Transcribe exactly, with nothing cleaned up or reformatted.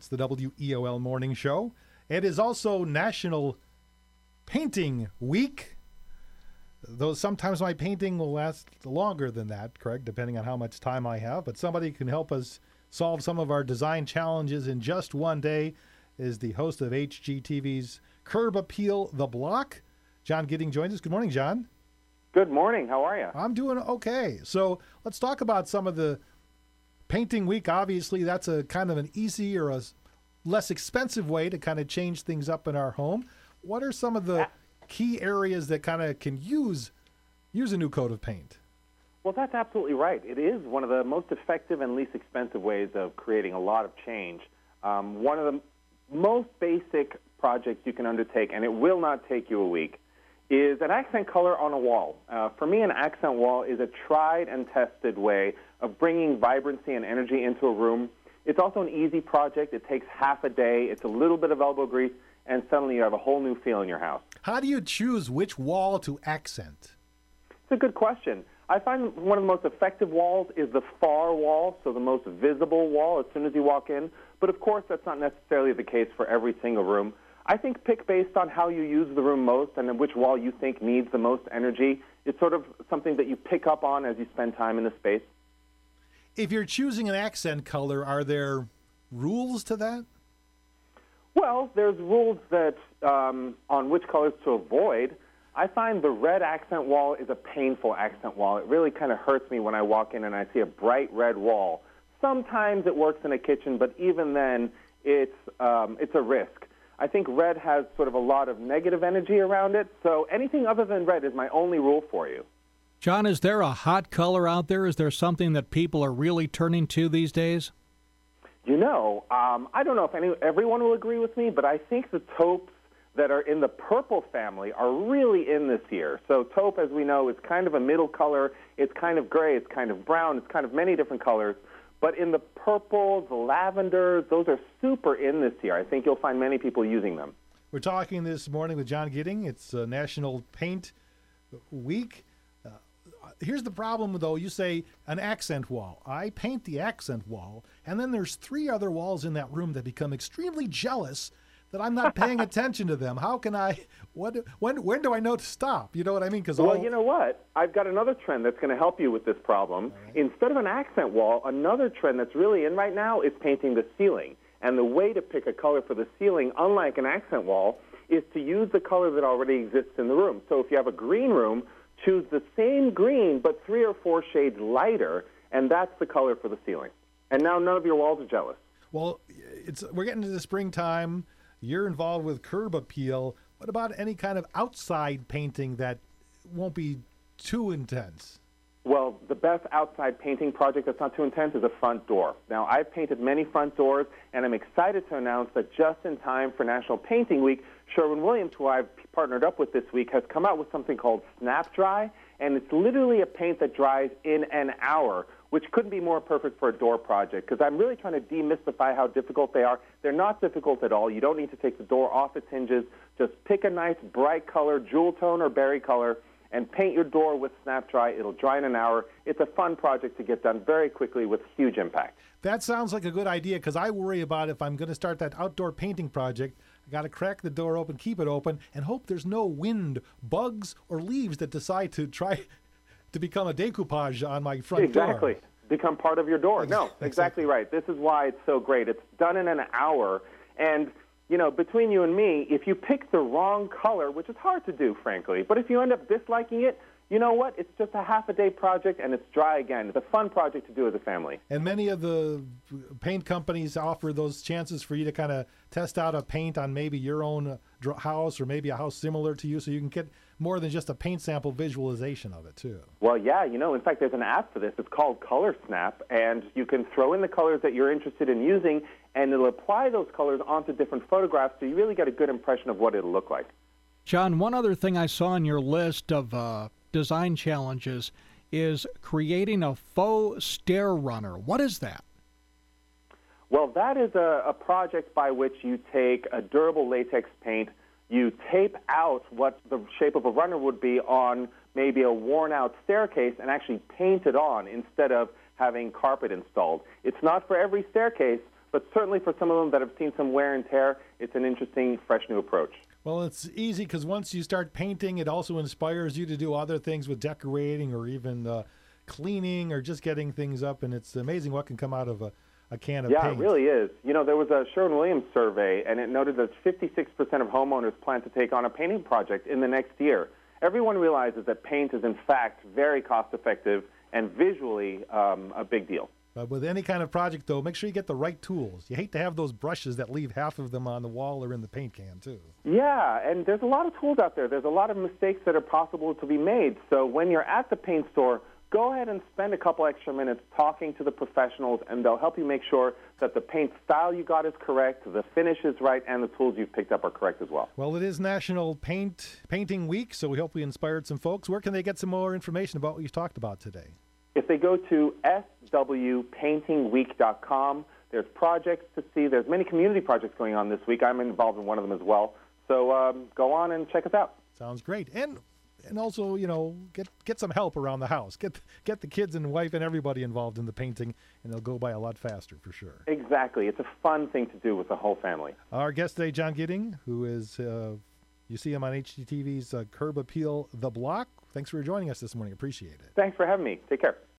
It's the W E O L Morning Show. It is also National Painting Week. Though sometimes my painting will last longer than that, Craig, depending on how much time I have. But somebody can help us solve some of our design challenges in just one day is the host of H G T V's Curb Appeal the Block. John Gidding joins us. Good morning, John. Good morning. How are you? I'm doing okay. So let's talk about some of the painting week. Obviously, that's a kind of an easy or a less expensive way to kind of change things up in our home. What are some of the key areas that kind of can use use a new coat of paint? Well, that's absolutely right. It is one of the most effective and least expensive ways of creating a lot of change. Um, one of the most basic projects you can undertake, and it will not take you a week, is an accent color on a wall. Uh, for me, an accent wall is a tried and tested way of bringing vibrancy and energy into a room. It's also an easy project. It takes half a day. It's a little bit of elbow grease, and suddenly you have a whole new feel in your house. How do you choose which wall to accent? It's a good question. I find one of the most effective walls is the far wall, so the most visible wall as soon as you walk in. But of course, that's not necessarily the case for every single room. I think pick based on how you use the room most and then which wall you think needs the most energy. It's sort of something that you pick up on as you spend time in the space. If you're choosing an accent color, are there rules to that? Well, there's rules that um, on which colors to avoid. I find the red accent wall is a painful accent wall. It really kind of hurts me when I walk in and I see a bright red wall. Sometimes it works in a kitchen, but even then, it's um, it's a risk. I think red has sort of a lot of negative energy around it, so anything other than red is my only rule for you. John, is there a hot color out there? Is there something that people are really turning to these days? You know, um, I don't know if any, everyone will agree with me, but I think the taupes that are in the purple family are really in this year. So taupe, as we know, is kind of a middle color. It's kind of gray. It's kind of brown. It's kind of many different colors. But in the purple, the lavender, those are super in this year. I think you'll find many people using them. We're talking this morning with John Gidding. It's uh, National Paint Week. Uh, here's the problem, though. You say an accent wall. I paint the accent wall, and then there's three other walls in that room that become extremely jealous that I'm not paying attention to them. How can I, what, when when do I know to stop? You know what I mean? 'Cause well, all... you know what? I've got another trend that's going to help you with this problem. Right. Instead of an accent wall, another trend that's really in right now is painting the ceiling. And the way to pick a color for the ceiling, unlike an accent wall, is to use the color that already exists in the room. So if you have a green room, choose the same green but three or four shades lighter, and that's the color for the ceiling. And now none of your walls are jealous. Well, it's we're getting to the springtime. You're involved with Curb Appeal. What about any kind of outside painting that won't be too intense? Well, the best outside painting project that's not too intense is a front door. Now, I've painted many front doors, and I'm excited to announce that just in time for National Painting Week, Sherwin-Williams, who I've partnered up with this week, has come out with something called Snap Dry, and it's literally a paint that dries in an hour, which couldn't be more perfect for a door project, because I'm really trying to demystify how difficult they are. They're not difficult at all. You don't need to take the door off its hinges. Just pick a nice bright color, jewel tone or berry color, and paint your door with Snap Dry. It'll dry in an hour. It's a fun project to get done very quickly with huge impact. That sounds like a good idea, because I worry about if I'm going to start that outdoor painting project, I got to crack the door open, keep it open, and hope there's no wind, bugs, or leaves that decide to try to become a decoupage on my front exactly. door. Exactly. Become part of your door. No, exactly. exactly right. This is why it's so great. It's done in an hour. And, you know, between you and me, if you pick the wrong color, which is hard to do, frankly, but if you end up disliking it, you know what? It's just a half-a-day project, and it's dry again. It's a fun project to do as a family. And many of the paint companies offer those chances for you to kind of test out a paint on maybe your own house or maybe a house similar to you, so you can get more than just a paint sample visualization of it, too. Well, yeah. You know, in fact, there's an app for this. It's called Color Snap, and you can throw in the colors that you're interested in using, and it'll apply those colors onto different photographs, so you really get a good impression of what it'll look like. John, one other thing I saw on your list of uh, design challenges is creating a faux stair runner. What is that? Well, that is a, a project by which you take a durable latex paint, you tape out what the shape of a runner would be on maybe a worn-out staircase and actually paint it on instead of having carpet installed. It's not for every staircase, but certainly for some of them that have seen some wear and tear, it's an interesting, fresh new approach. Well, it's easy because once you start painting, it also inspires you to do other things with decorating or even uh, cleaning or just getting things up, and it's amazing what can come out of a, a can of yeah, paint. Yeah, it really is. You know, there was a Sherwin-Williams survey, and it noted that fifty-six percent of homeowners plan to take on a painting project in the next year. Everyone realizes that paint is, in fact, very cost-effective and visually um, a big deal. But with any kind of project, though, make sure you get the right tools. You hate to have those brushes that leave half of them on the wall or in the paint can, too. Yeah, and there's a lot of tools out there. There's a lot of mistakes that are possible to be made. So when you're at the paint store, go ahead and spend a couple extra minutes talking to the professionals, and they'll help you make sure that the paint style you got is correct, the finish is right, and the tools you've picked up are correct as well. Well, it is National Paint Painting Week, so we hope we inspired some folks. Where can they get some more information about what you've talked about today? If they go to s w painting week dot com, there's projects to see. There's many community projects going on this week. I'm involved in one of them as well. So um, go on and check us out. Sounds great. And and also, you know, get get some help around the house. Get get the kids and wife and everybody involved in the painting, and they'll go by a lot faster for sure. Exactly. It's a fun thing to do with the whole family. Our guest today, John Gidding, who is, uh, you see him on H G T V's uh, Curb Appeal, The Block. Thanks for joining us this morning. Appreciate it. Thanks for having me. Take care.